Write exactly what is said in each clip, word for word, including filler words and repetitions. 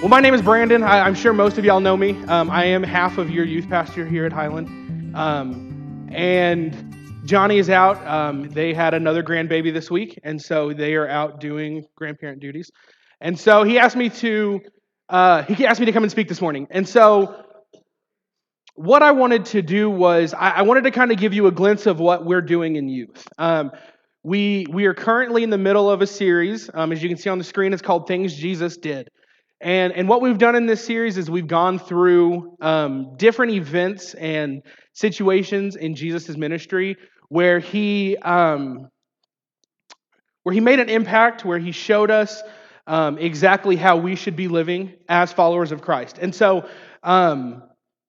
Well, my name is Brandon. I, I'm sure most of y'all know me. Um, I am half of your youth pastor here at Highland. Um, and Johnny is out. Um, they had another grandbaby this week, and so they are out doing grandparent duties. And so he asked me to uh, he asked me to come and speak this morning. And so what I wanted to do was I, I wanted to kind of give you a glimpse of what we're doing in youth. Um, we we are currently in the middle of a series. Um, as you can see on the screen, it's called Things Jesus Did. And, and what we've done in this series is we've gone through um, different events and situations in Jesus' ministry where he um, where he made an impact, where he showed us um, exactly how we should be living as followers of Christ. And so, um,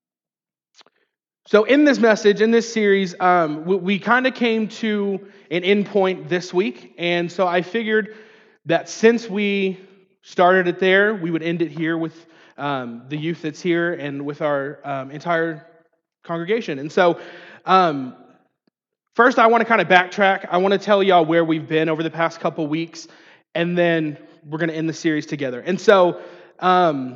so in this message, in this series, um, we, we kind of came to an end point this week, and so I figured that since we started it there, we would end it here with um, the youth that's here and with our um, entire congregation. And so, um, first, I want to kind of backtrack. I want to tell y'all where we've been over the past couple weeks, and then we're going to end the series together. And so, um,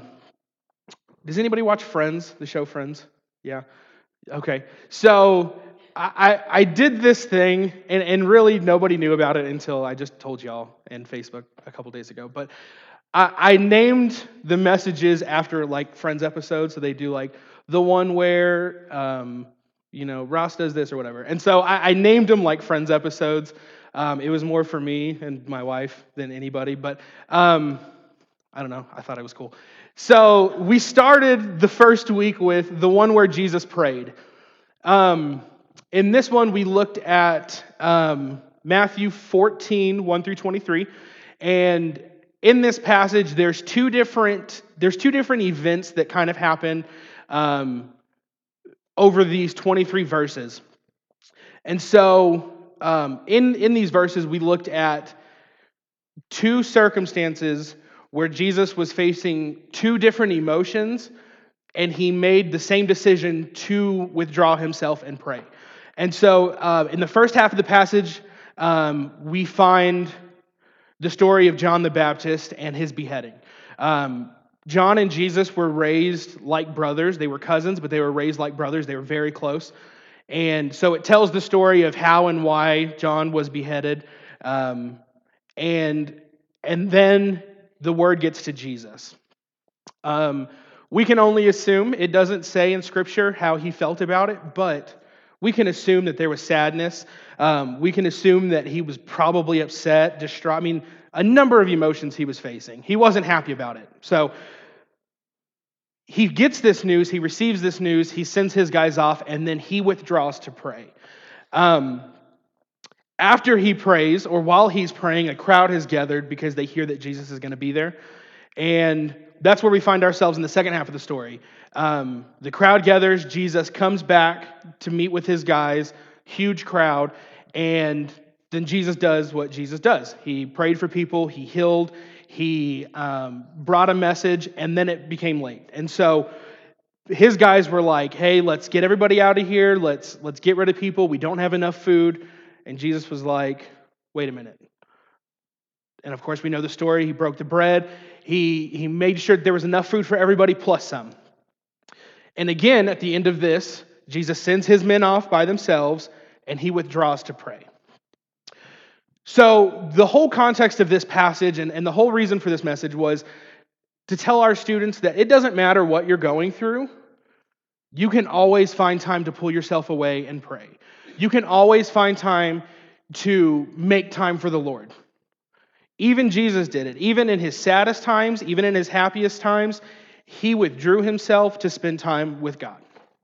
does anybody watch Friends, the show Friends? Yeah? Okay. So, I, I, I did this thing, and, and really nobody knew about it until I just told y'all in Facebook a couple days ago. But I, I named the messages after like Friends episodes, so they do like the one where um, you know Ross does this or whatever, and so I, I named them like Friends episodes. Um, it was more for me and my wife than anybody, but um, I don't know. I thought it was cool. So we started the first week with the one where Jesus prayed. Um, in this one, we looked at um, Matthew fourteen, one through twenty-three, and in this passage, there's two different there's two different events that kind of happen um, over these twenty-three verses. And so um, in, in these verses, we looked at two circumstances where Jesus was facing two different emotions, and he made the same decision to withdraw himself and pray. And so uh, in the first half of the passage, um, we find the story of John the Baptist and his beheading. Um, John and Jesus were raised like brothers. They were cousins, but they were raised like brothers. They were very close. And so it tells the story of how and why John was beheaded. Um, and, and then the word gets to Jesus. Um, we can only assume, it doesn't say in Scripture how he felt about it, but we can assume that there was sadness. Um, we can assume that he was probably upset, distraught. I mean, a number of emotions he was facing. He wasn't happy about it. So he gets this news, he receives this news, he sends his guys off, and then he withdraws to pray. Um, after he prays, or while he's praying, a crowd has gathered because they hear that Jesus is going to be there. And that's where we find ourselves in the second half of the story. Um, the crowd gathers, Jesus comes back to meet with his guys, huge crowd, and then Jesus does what Jesus does. He prayed for people, he healed, he um, brought a message, and then it became late. And so his guys were like, hey, let's get everybody out of here, let's, let's get rid of people, we don't have enough food. And Jesus was like, wait a minute. And of course, we know the story. He broke the bread. He, he made sure there was enough food for everybody plus some. And again, at the end of this, Jesus sends his men off by themselves, and he withdraws to pray. So the whole context of this passage and, and the whole reason for this message was to tell our students that it doesn't matter what you're going through. You can always find time to pull yourself away and pray. You can always find time to make time for the Lord. Even Jesus did it. Even in his saddest times, even in his happiest times, he withdrew himself to spend time with God.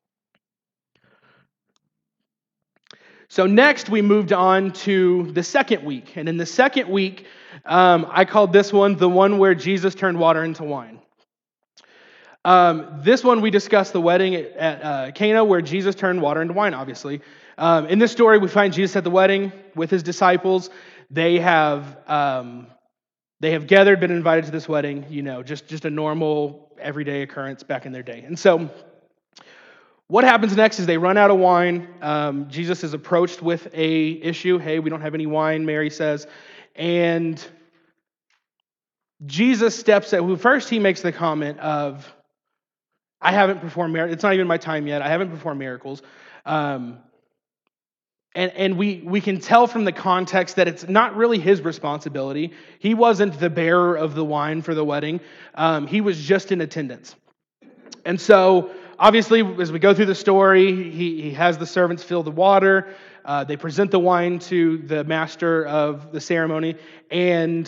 So next, we moved on to the second week. And in the second week, um, I called this one the one where Jesus turned water into wine. Um, this one, we discussed the wedding at, at uh, Cana, where Jesus turned water into wine, obviously. Um, in this story, we find Jesus at the wedding with his disciples. They have um, they have gathered, been invited to this wedding, you know, just, just a normal, everyday occurrence back in their day. And so what happens next is they run out of wine. Um, Jesus is approached with a issue. Hey, we don't have any wine, Mary says. And Jesus steps at, well, first he makes the comment of, I haven't performed miracles. It's not even my time yet. I haven't performed miracles. Um, and and we, we can tell from the context that it's not really his responsibility. He wasn't the bearer of the wine for the wedding. Um, he was just in attendance. And so, obviously, as we go through the story, he, he has the servants fill the water. Uh, they present the wine to the master of the ceremony, and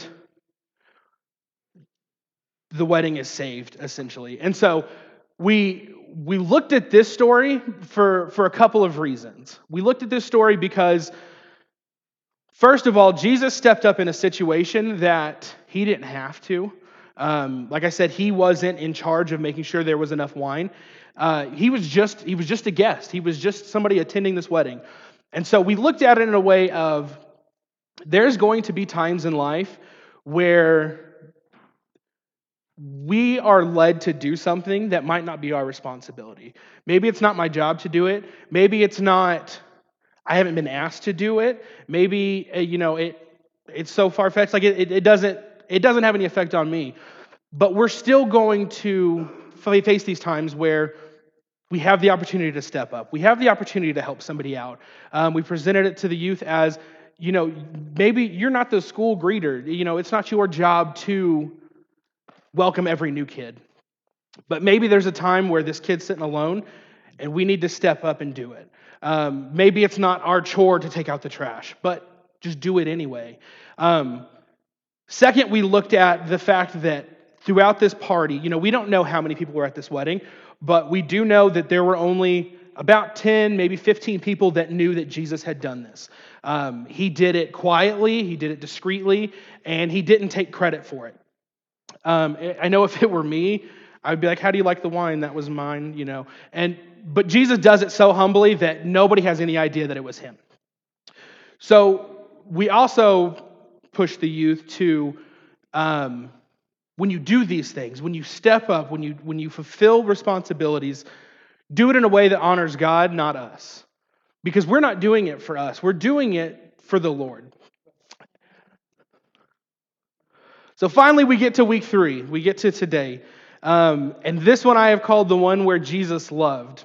the wedding is saved, essentially. And so, we we looked at this story for, for a couple of reasons. We looked at this story because, first of all, Jesus stepped up in a situation that he didn't have to. Um, like I said, he wasn't in charge of making sure there was enough wine. Uh, he was just he was just a guest. He was just somebody attending this wedding. And so we looked at it in a way of, there's going to be times in life where we are led to do something that might not be our responsibility. Maybe it's not my job to do it. Maybe it's not, I haven't been asked to do it. Maybe, uh, you know, it it's so far-fetched, like it, it, it doesn't it doesn't have any effect on me. But we're still going to face these times where we have the opportunity to step up. We have the opportunity to help somebody out. Um, we presented it to the youth as, you know, maybe you're not the school greeter. You know, it's not your job to welcome every new kid. But maybe there's a time where this kid's sitting alone and we need to step up and do it. Um, maybe it's not our chore to take out the trash, but just do it anyway. Um, second, we looked at the fact that throughout this party, you know, we don't know how many people were at this wedding, but we do know that there were only about ten, maybe fifteen people that knew that Jesus had done this. Um, he did it quietly, he did it discreetly, and he didn't take credit for it. Um, I know if it were me, I'd be like, how do you like the wine? That was mine, you know. And but Jesus does it so humbly that nobody has any idea that it was him. So we also push the youth to, um, when you do these things, when you step up, when you when you fulfill responsibilities, do it in a way that honors God, not us. Because we're not doing it for us. We're doing it for the Lord. So finally, we get to week three. We get to today. Um, and this one I have called the one where Jesus loved.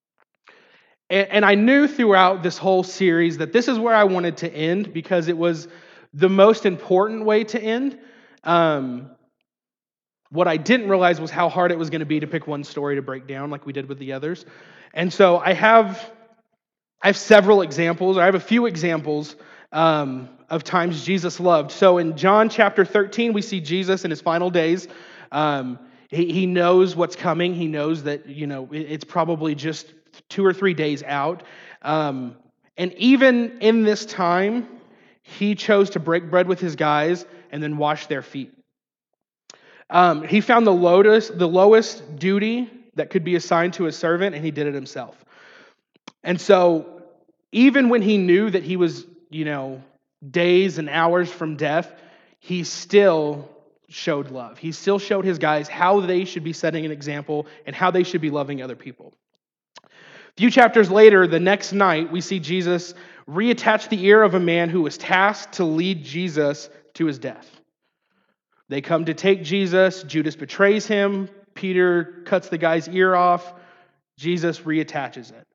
And, and I knew throughout this whole series that this is where I wanted to end because it was the most important way to end. Um, what I didn't realize was how hard it was going to be to pick one story to break down like we did with the others. And so I have, I have several examples. I have a few examples um, of times Jesus loved. So in John chapter thirteen, we see Jesus in his final days. Um, he, he knows what's coming. He knows that, you know, it, it's probably just two or three days out. Um, and even in this time, he chose to break bread with his guys and then wash their feet. Um, he found the lowest, the lowest duty that could be assigned to a servant, and he did it himself. And so, even when he knew that he was, you know, days and hours from death, he still showed love. He still showed his guys how they should be setting an example and how they should be loving other people. A few chapters later, the next night, we see Jesus reattach the ear of a man who was tasked to lead Jesus to his death. They come to take Jesus. Judas betrays him. Peter cuts the guy's ear off. Jesus reattaches it.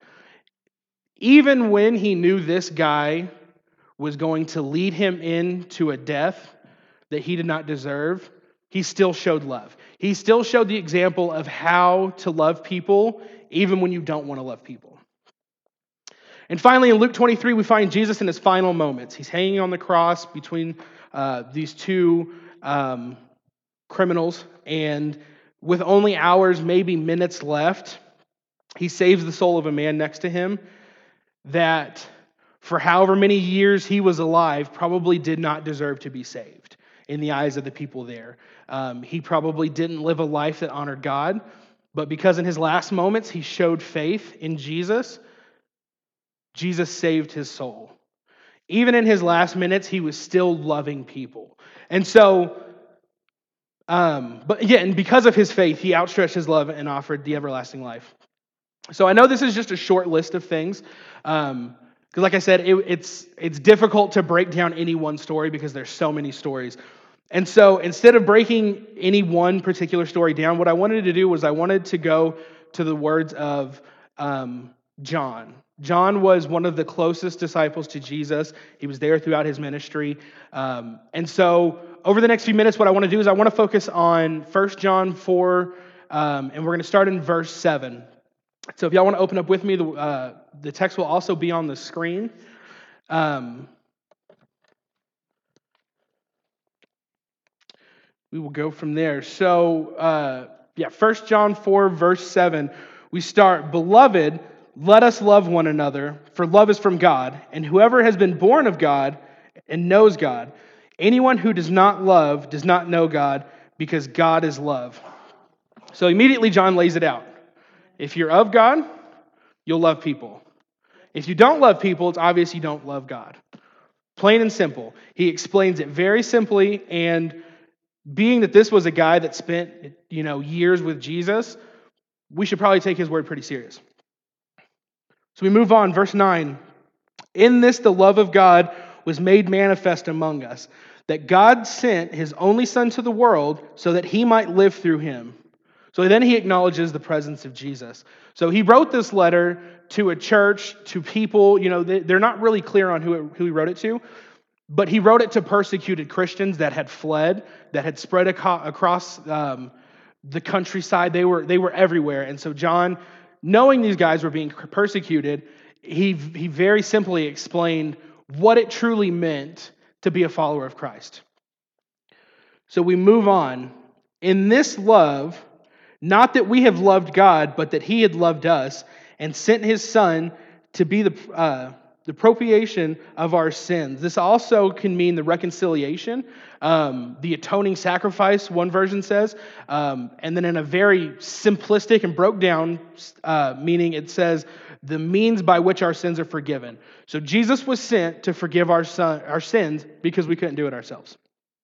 Even when he knew this guy was going to lead him into a death that he did not deserve, he still showed love. He still showed the example of how to love people, even when you don't want to love people. And finally, in Luke twenty-three, we find Jesus in his final moments. He's hanging on the cross between uh, these two um, criminals, and with only hours, maybe minutes left, he saves the soul of a man next to him that for however many years he was alive probably did not deserve to be saved in the eyes of the people there. Um, he probably didn't live a life that honored God, but because in his last moments he showed faith in Jesus, Jesus saved his soul. Even in his last minutes, he was still loving people. And so, um, but again, because of his faith, he outstretched his love and offered the everlasting life. So I know this is just a short list of things, um, because like I said, it, it's it's difficult to break down any one story because there's so many stories. And so instead of breaking any one particular story down, what I wanted to do was I wanted to go to the words of um, John. John was one of the closest disciples to Jesus. He was there throughout his ministry. Um, and so over the next few minutes, what I want to do is I want to focus on First John four, um, and we're going to start in verse seven. So if y'all want to open up with me, the, uh, the text will also be on the screen. Um, we will go from there. So, uh, yeah, First John four, verse seven, we start, "Beloved, let us love one another, for love is from God, and whoever has been born of God and knows God. Anyone who does not love does not know God, because God is love." So immediately John lays it out. If you're of God, you'll love people. If you don't love people, it's obvious you don't love God. Plain and simple. He explains it very simply, and being that this was a guy that spent, you know, years with Jesus, we should probably take his word pretty serious. So we move on, verse nine. "In this the love of God was made manifest among us, that God sent his only Son to the world so that he might live through him." So then he acknowledges the presence of Jesus. So he wrote this letter to a church, to people, you know, they're not really clear on who, it, who he wrote it to, but he wrote it to persecuted Christians that had fled, that had spread across um, the countryside. They were, they were everywhere. And so John, knowing these guys were being persecuted, he, he very simply explained what it truly meant to be a follower of Christ. So we move on. "In this love, not that we have loved God, but that he had loved us and sent his Son to be the uh, the propitiation of our sins." This also can mean the reconciliation, um, the atoning sacrifice, one version says. Um, and then in a very simplistic and broke down uh, meaning, it says the means by which our sins are forgiven. So Jesus was sent to forgive our, son, our sins because we couldn't do it ourselves.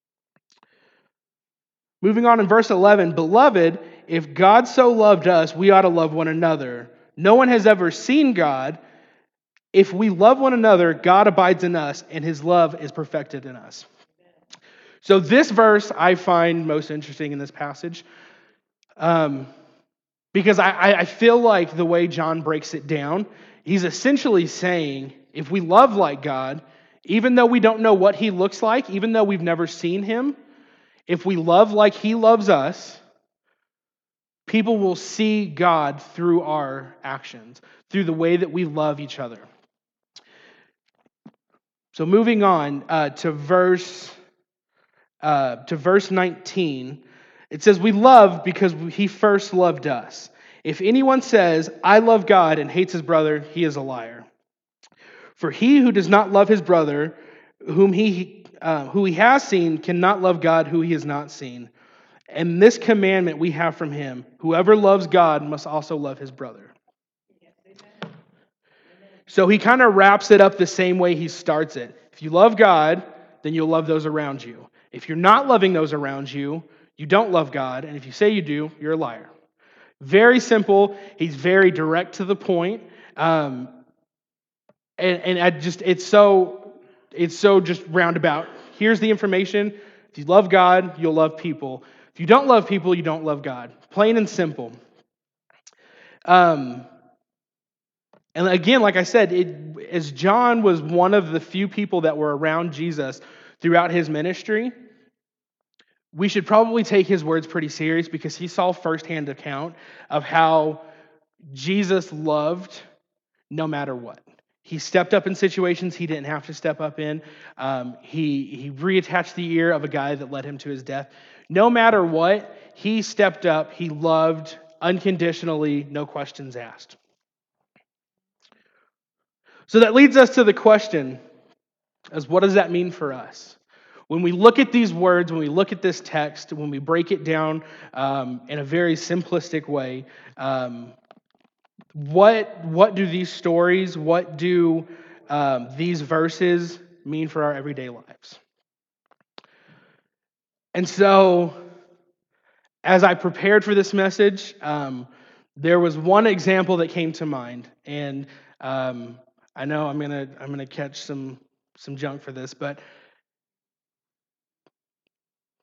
Moving on in verse eleven, "Beloved, if God so loved us, we ought to love one another. No one has ever seen God. If we love one another, God abides in us, and his love is perfected in us." So this verse I find most interesting in this passage, um, because I, I feel like the way John breaks it down, he's essentially saying, if we love like God, even though we don't know what he looks like, even though we've never seen him, if we love like he loves us, people will see God through our actions, through the way that we love each other. So moving on uh, to verse uh, to verse nineteen, it says, "We love because he first loved us. If anyone says, 'I love God,' and hates his brother, he is a liar. For he who does not love his brother, whom he uh, who he has seen, cannot love God who he has not seen. And this commandment we have from him: whoever loves God must also love his brother." So he kind of wraps it up the same way he starts it. If you love God, then you'll love those around you. If you're not loving those around you, you don't love God. And if you say you do, you're a liar. Very simple. He's very direct to the point. Um, and, and I just, it's so, it's so just roundabout. Here's the information. If you love God, you'll love people. If you don't love people, you don't love God. Plain and simple. Um, and again, like I said, it, as John was one of the few people that were around Jesus throughout his ministry, we should probably take his words pretty serious because he saw firsthand account of how Jesus loved no matter what. He stepped up in situations he didn't have to step up in. Um, he, he reattached the ear of a guy that led him to his death. No matter what, he stepped up. He loved unconditionally, no questions asked. So that leads us to the question, as what does that mean for us? When we look at these words, when we look at this text, when we break it down um, in a very simplistic way, um, what what do these stories, what do um, these verses mean for our everyday lives? And so, as I prepared for this message, um, there was one example that came to mind, and um, I know I'm gonna I'm gonna catch some some junk for this, but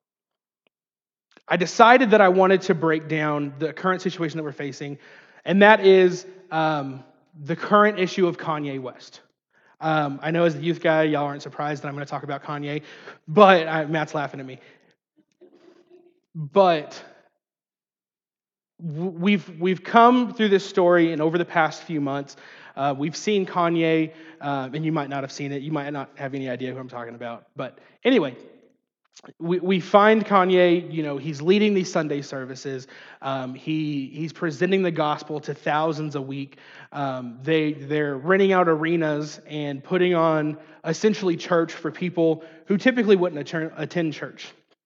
I decided that I wanted to break down the current situation that we're facing, and that is um, the current issue of Kanye West. Um, I know as the youth guy, y'all aren't surprised that I'm going to talk about Kanye, but uh, Matt's laughing at me. But w- we've we've come through this story, and over the past few months, uh, we've seen Kanye, uh, and you might not have seen it. You might not have any idea who I'm talking about. But anyway, we, we find Kanye, you know, he's leading these Sunday services. Um, he he's presenting the gospel to thousands a week. Um, they they're renting out arenas and putting on essentially church for people who typically wouldn't attend attend church.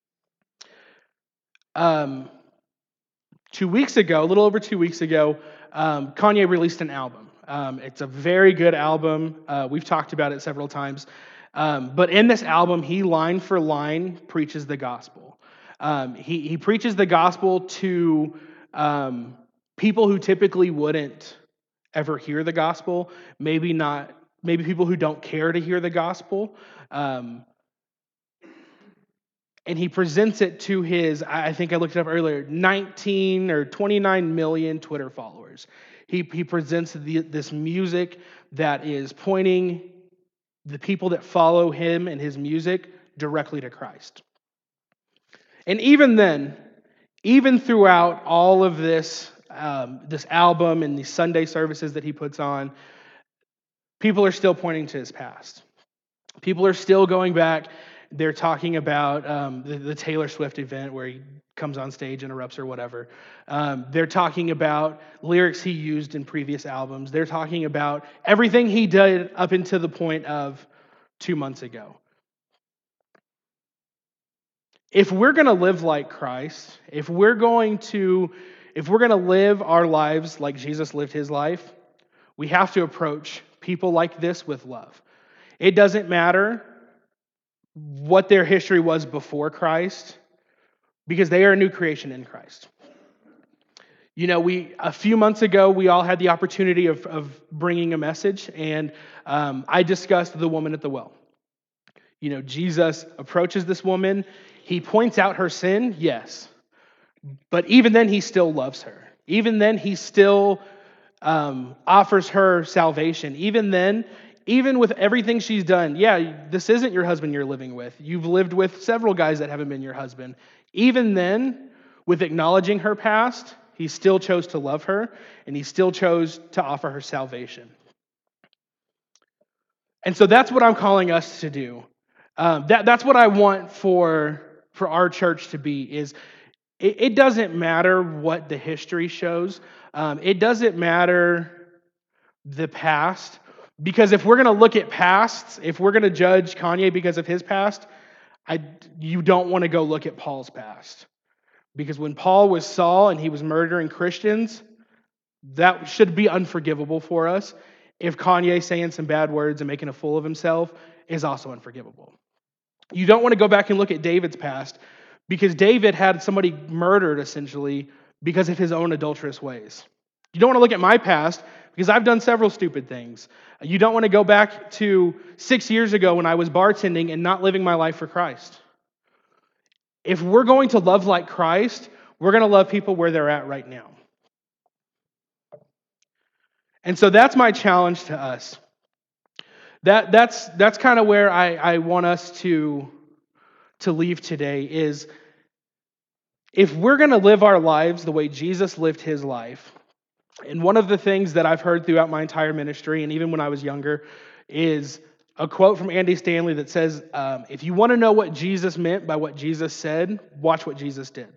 Um, two weeks ago, a little over two weeks ago, um, Kanye released an album. Um, it's a very good album. Uh, we've talked about it several times. Um, but in this album, he line for line preaches the gospel. Um, he, he preaches the gospel to um, people who typically wouldn't ever hear the gospel. Maybe not. Maybe people who don't care to hear the gospel. Um, and he presents it to his, I think I looked it up earlier, nineteen or twenty-nine million Twitter followers. He, he presents the, this music that is pointing the people that follow him and his music directly to Christ. And even then, even throughout all of this, um, this album and these Sunday services that he puts on, people are still pointing to his past. People are still going back. They're talking about um, the, the Taylor Swift event where he comes on stage, interrupts or whatever. Um, they're talking about lyrics he used in previous albums. They're talking about everything he did up until the point of two months ago. If we're going to live like Christ, if we're going to, if we're going to live our lives like Jesus lived his life, we have to approach people like this with love. It doesn't matter what their history was before Christ, because they are a new creation in Christ. You know, we a few months ago, we all had the opportunity of, of bringing a message, and um, I discussed the woman at the well. You know, Jesus approaches this woman. He points out her sin, yes. But even then, he still loves her. Even then, he still um, offers her salvation. Even then, even with everything she's done, yeah, this isn't your husband you're living with. You've lived with several guys that haven't been your husband. Even then, with acknowledging her past, he still chose to love her, and he still chose to offer her salvation. And so that's what I'm calling us to do. Um, that, that's what I want for, for our church to be, is it, it doesn't matter what the history shows. Um, it doesn't matter the past. Because if we're going to look at pasts, if we're going to judge Kanye because of his past, I, you don't want to go look at Paul's past. Because when Paul was Saul and he was murdering Christians, that should be unforgivable for us. If Kanye saying some bad words and making a fool of himself is also unforgivable. You don't want to go back and look at David's past, because David had somebody murdered essentially because of his own adulterous ways. You don't want to look at my past because I've done several stupid things. You don't want to go back to six years ago when I was bartending and not living my life for Christ. If we're going to love like Christ, we're going to love people where they're at right now. And so that's my challenge to us. That that's that's kind of where I, I want us to, to leave today, is if we're going to live our lives the way Jesus lived his life. And one of the things that I've heard throughout my entire ministry, and even when I was younger, is a quote from Andy Stanley that says, um, if you want to know what Jesus meant by what Jesus said, watch what Jesus did.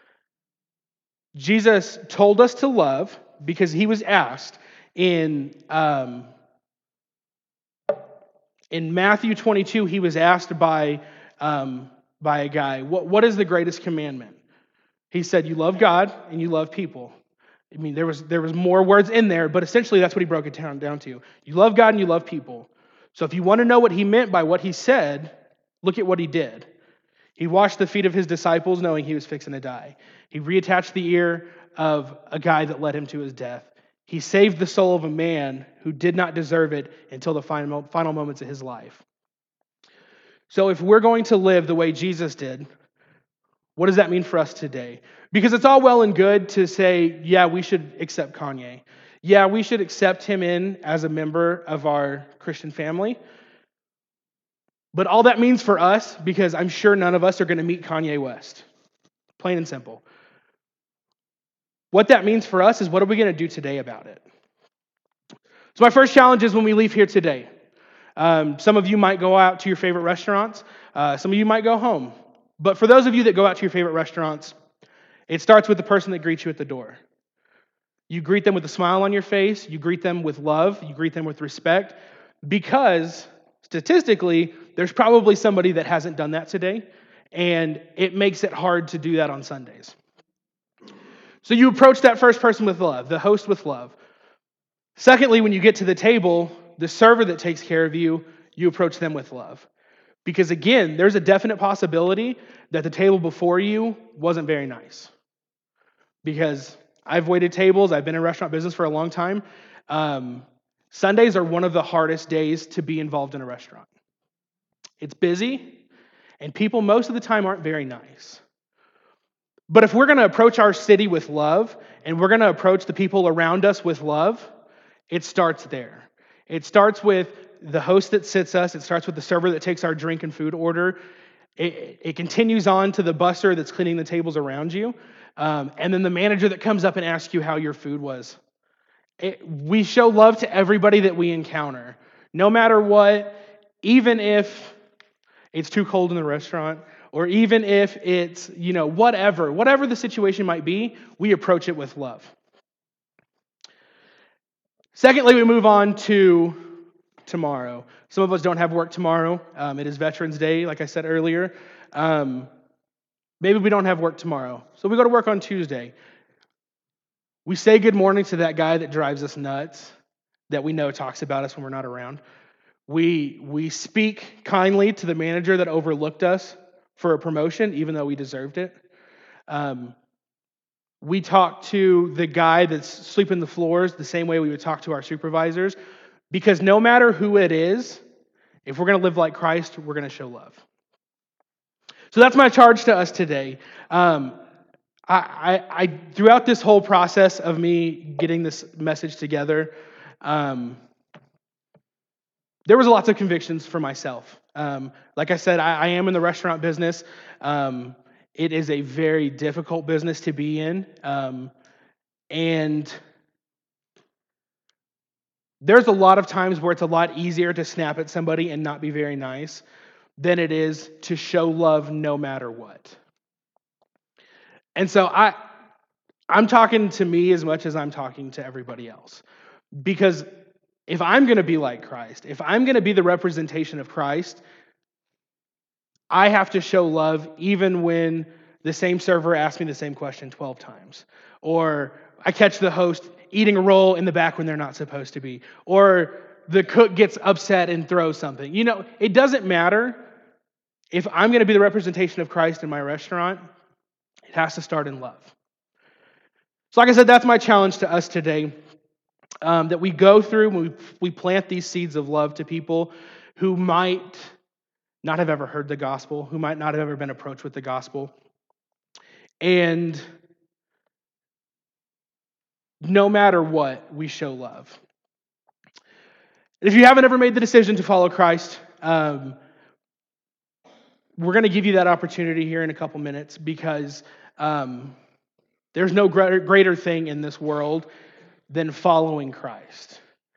Jesus told us to love because he was asked in, um, in Matthew twenty-two, he was asked by, um, by a guy, what, what is the greatest commandment? He said, you love God and you love people. I mean, there was there was more words in there, but essentially that's what he broke it down, down to. You love God and you love people. So if you want to know what he meant by what he said, look at what he did. He washed the feet of his disciples knowing he was fixing to die. He reattached the ear of a guy that led him to his death. He saved the soul of a man who did not deserve it until the final, final moments of his life. So if we're going to live the way Jesus did, What does that mean for us today? Because it's all well and good to say, yeah, we should accept Kanye. Yeah, we should accept him in as a member of our Christian family. But all that means for us, because I'm sure none of us are going to meet Kanye West. Plain and simple. What that means for us is, what are we going to do today about it? So my first challenge is when we leave here today. Um, some of you might go out to your favorite restaurants. Uh, some of you might go home. But for those of you that go out to your favorite restaurants, it starts with the person that greets you at the door. You greet them with a smile on your face. You greet them with love. You greet them with respect. Because statistically, there's probably somebody that hasn't done that today. And it makes it hard to do that on Sundays. So you approach that first person with love, the host with love. Secondly, when you get to the table, the server that takes care of you, you approach them with love. Because again, there's a definite possibility that the table before you wasn't very nice. Because I've waited tables, I've been in restaurant business for a long time. Um, Sundays are one of the hardest days to be involved in a restaurant. It's busy, and people most of the time aren't very nice. But if we're going to approach our city with love, and we're going to approach the people around us with love, it starts there. It starts with the host that sits us. It starts with the server that takes our drink and food order. It, it continues on to the busser that's cleaning the tables around you. Um, and then the manager that comes up and asks you how your food was. It, we show love to everybody that we encounter. No matter what, even if it's too cold in the restaurant, or even if it's, you know, whatever, whatever the situation might be, we approach it with love. Secondly, we move on to tomorrow. Some of us don't have work tomorrow. Um, it is Veterans Day, like I said earlier. Um, maybe we don't have work tomorrow. So we go to work on Tuesday. We say good morning to that guy that drives us nuts, that we know talks about us when we're not around. We, we speak kindly to the manager that overlooked us for a promotion, even though we deserved it. Um, we talk to the guy that's sweeping the floors the same way we would talk to our supervisors, because no matter who it is, if we're going to live like Christ, we're going to show love. So that's my charge to us today. Um, I, I, I throughout this whole process of me getting this message together, um, there was lots of convictions for myself. Um, like I said, I, I am in the restaurant business. Um, it is a very difficult business to be in. Um, and there's a lot of times where it's a lot easier to snap at somebody and not be very nice than it is to show love no matter what. And so I, I'm talking to me as much as I'm talking to everybody else. Because if I'm going to be like Christ, if I'm going to be the representation of Christ, I have to show love even when the same server asks me the same question twelve times. Or I catch the host eating a roll in the back when they're not supposed to be. Or the cook gets upset and throws something. You know, it doesn't matter. If I'm going to be the representation of Christ in my restaurant, it has to start in love. So like I said, that's my challenge to us today. Um, that we go through when we, we plant these seeds of love to people who might not have ever heard the gospel, who might not have ever been approached with the gospel. And no matter what, we show love. If you haven't ever made the decision to follow Christ, um, we're going to give you that opportunity here in a couple minutes, because um, there's no greater, greater thing in this world than following Christ.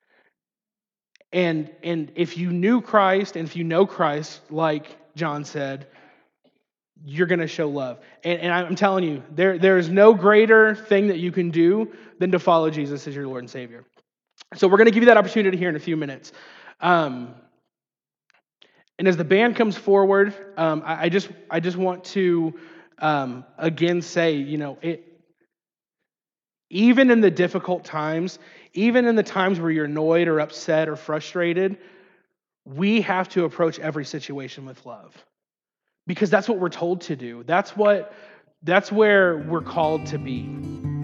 And, and if you knew Christ, and if you know Christ, like John said, you're going to show love. And, and I'm telling you, there, there is no greater thing that you can do than to follow Jesus as your Lord and Savior. So we're going to give you that opportunity here in a few minutes. Um, and as the band comes forward, um, I, I just I just want to um, again say, you know, it. Even in the difficult times, even in the times where you're annoyed or upset or frustrated, we have to approach every situation with love. Because that's what we're told to do. That's what that's where we're called to be.